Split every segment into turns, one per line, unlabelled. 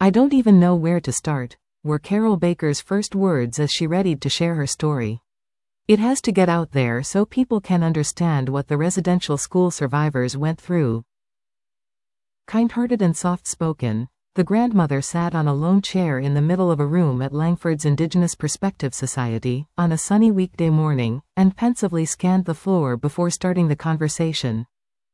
"I don't even know where to start," were Carol Baker's first words as she readied to share her story. "It has to get out there so people can understand what the residential school survivors went through." Kind-hearted and soft-spoken, the grandmother sat on a lone chair in the middle of a room at Langford's Indigenous Perspective Society on a sunny weekday morning, and pensively scanned the floor before starting the conversation.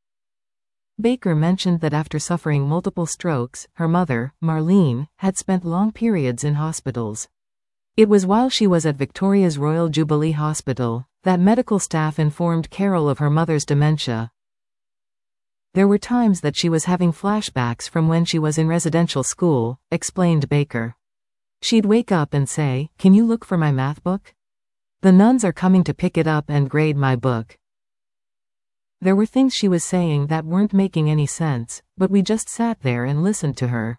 Baker mentioned that after suffering multiple strokes, her mother, Marlene, had spent long periods in hospitals. It was while she was at Victoria's Royal Jubilee Hospital that medical staff informed Carol of her mother's dementia. "There were times that she was having flashbacks from when she was in residential school," explained Baker. "She'd wake up and say, 'Can you look for my math book? The nuns are coming to pick it up and grade my book.' There were things she was saying that weren't making any sense, but we just sat there and listened to her.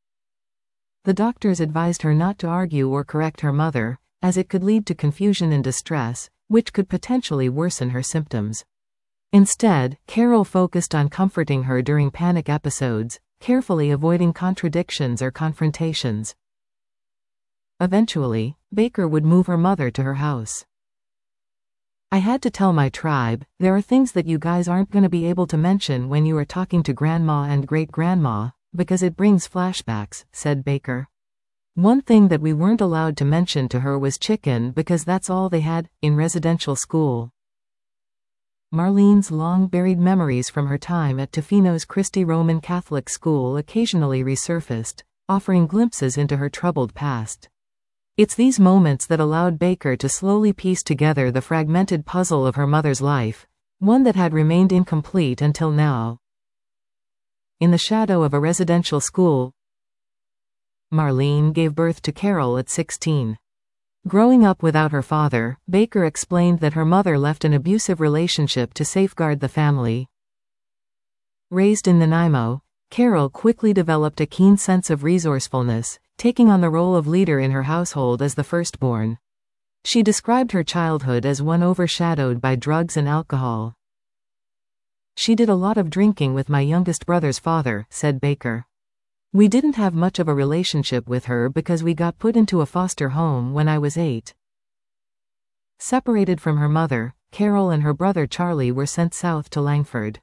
The doctors advised her not to argue or correct her mother, as it could lead to confusion and distress, which could potentially worsen her symptoms. Instead, Carol focused on comforting her during panic episodes, carefully avoiding contradictions or confrontations. Eventually, Baker would move her mother to her house. "I had to tell my tribe, there are things that you guys aren't going to be able to mention when you are talking to Grandma and Great-Grandma, because it brings flashbacks," said Baker. "One thing that we weren't allowed to mention to her was chicken because that's all they had in residential school." Marlene's long-buried memories from her time at Tofino's Christie Roman Catholic School occasionally resurfaced, offering glimpses into her troubled past. It's these moments that allowed Baker to slowly piece together the fragmented puzzle of her mother's life, one that had remained incomplete until now. In the shadow of a residential school, Marlene gave birth to Carol at 16. Growing up without her father, Baker explained that her mother left an abusive relationship to safeguard the family. Raised in Nanaimo, Carol quickly developed a keen sense of resourcefulness, taking on the role of leader in her household as the firstborn. She described her childhood as one overshadowed by drugs and alcohol. "She did a lot of drinking with my youngest brother's father," said Baker. "We didn't have much of a relationship with her because we got put into a foster home when I was 8. Separated from her mother, Carol and her brother Charlie were sent south to Langford.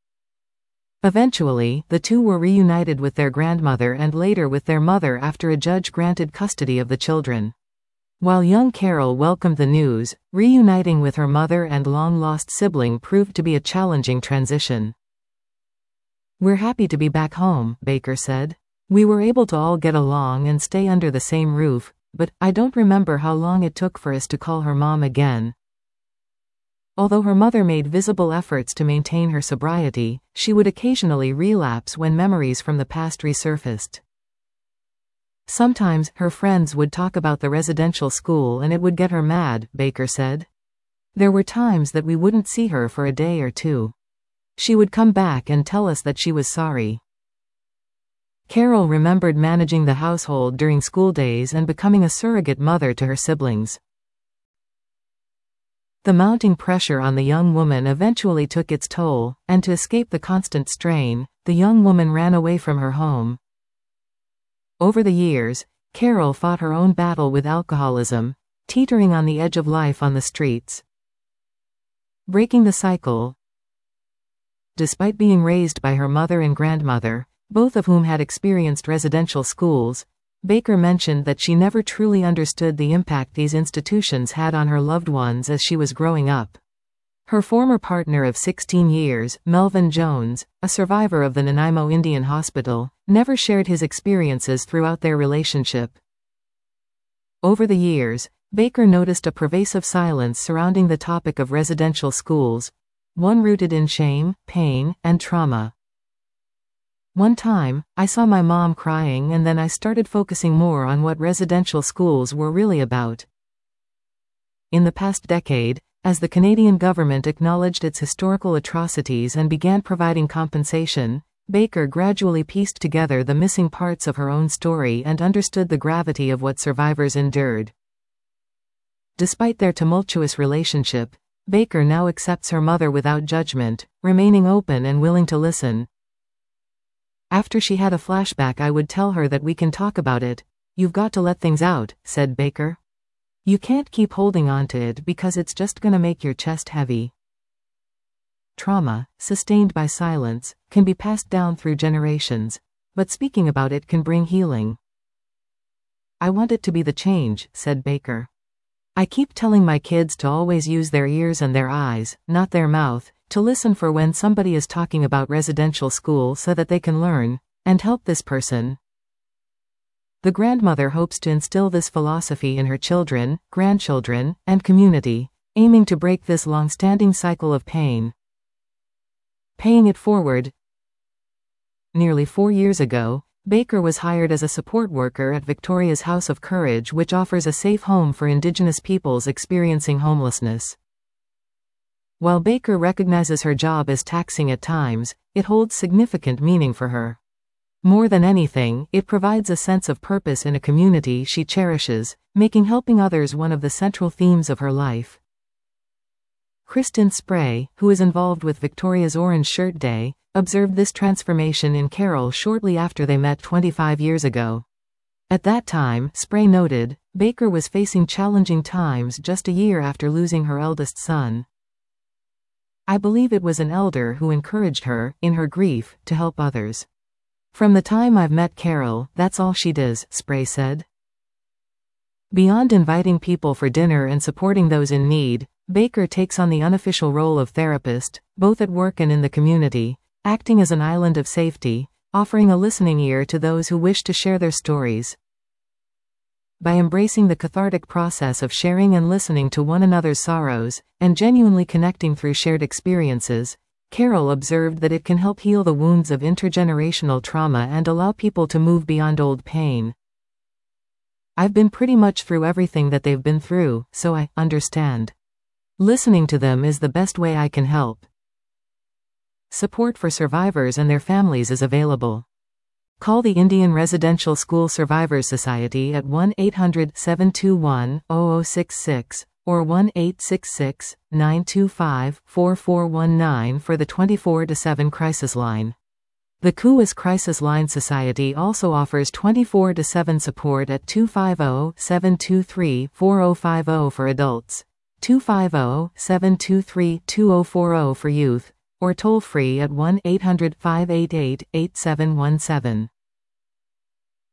Eventually, the two were reunited with their grandmother and later with their mother after a judge granted custody of the children. While young Carol welcomed the news, reuniting with her mother and long-lost sibling proved to be a challenging transition. "We're happy to be back home," Baker said. "We were able to all get along and stay under the same roof, but I don't remember how long it took for us to call her mom again." Although her mother made visible efforts to maintain her sobriety, she would occasionally relapse when memories from the past resurfaced. "Sometimes, her friends would talk about the residential school and it would get her mad," Baker said. "There were times that we wouldn't see her for a day or two. She would come back and tell us that she was sorry." Carol remembered managing the household during school days and becoming a surrogate mother to her siblings. The mounting pressure on the young woman eventually took its toll, and to escape the constant strain, the young woman ran away from her home. Over the years, Carol fought her own battle with alcoholism, teetering on the edge of life on the streets. Breaking the cycle. Despite being raised by her mother and grandmother, both of whom had experienced residential schools, Baker mentioned that she never truly understood the impact these institutions had on her loved ones as she was growing up. Her former partner of 16 years, Melvin Jones, a survivor of the Nanaimo Indian Hospital, never shared his experiences throughout their relationship. Over the years, Baker noticed a pervasive silence surrounding the topic of residential schools, one rooted in shame, pain, and trauma. "One time, I saw my mom crying and then I started focusing more on what residential schools were really about." In the past decade, as the Canadian government acknowledged its historical atrocities and began providing compensation, Baker gradually pieced together the missing parts of her own story and understood the gravity of what survivors endured. Despite their tumultuous relationship, Baker now accepts her mother without judgment, remaining open and willing to listen. After she had a flashback, I would tell her that we can talk about it. You've got to let things out, said Baker. You can't keep holding on to it because it's just gonna make your chest heavy. Trauma, sustained by silence, can be passed down through generations, but speaking about it can bring healing. I want it to be the change, said Baker. I keep telling my kids to always use their ears and their eyes, not their mouth, to listen for when somebody is talking about residential school so that they can learn and help this person. The grandmother hopes to instill this philosophy in her children, grandchildren, and community, aiming to break this long-standing cycle of pain. Paying it forward. Nearly 4 years ago, Baker was hired as a support worker at Victoria's House of Courage, which offers a safe home for Indigenous peoples experiencing homelessness. While Baker recognizes her job as taxing at times, it holds significant meaning for her. More than anything, it provides a sense of purpose in a community she cherishes, making helping others one of the central themes of her life. Kristen Spray, who is involved with Victoria's Orange Shirt Day, observed this transformation in Carol shortly after they met 25 years ago. At that time, Spray noted, Baker was facing challenging times just a year after losing her eldest son. I believe it was an elder who encouraged her, in her grief, to help others. From the time I've met Carol, that's all she does, Spray said. Beyond inviting people for dinner and supporting those in need, Baker takes on the unofficial role of therapist, both at work and in the community, acting as an island of safety, offering a listening ear to those who wish to share their stories. By embracing the cathartic process of sharing and listening to one another's sorrows, and genuinely connecting through shared experiences, Carol observed that it can help heal the wounds of intergenerational trauma and allow people to move beyond old pain. I've been pretty much through everything that they've been through, so I understand. Listening to them is the best way I can help. Support for survivors and their families is available. Call the Indian Residential School Survivors Society at 1-800-721-0066 or 1-866-925-4419 for the 24/7 crisis line. The CUAS Crisis Line Society also offers 24/7 support at 250-723-4050 for adults, 250-723-2040 for youth, or toll-free at 1-800-588-8717.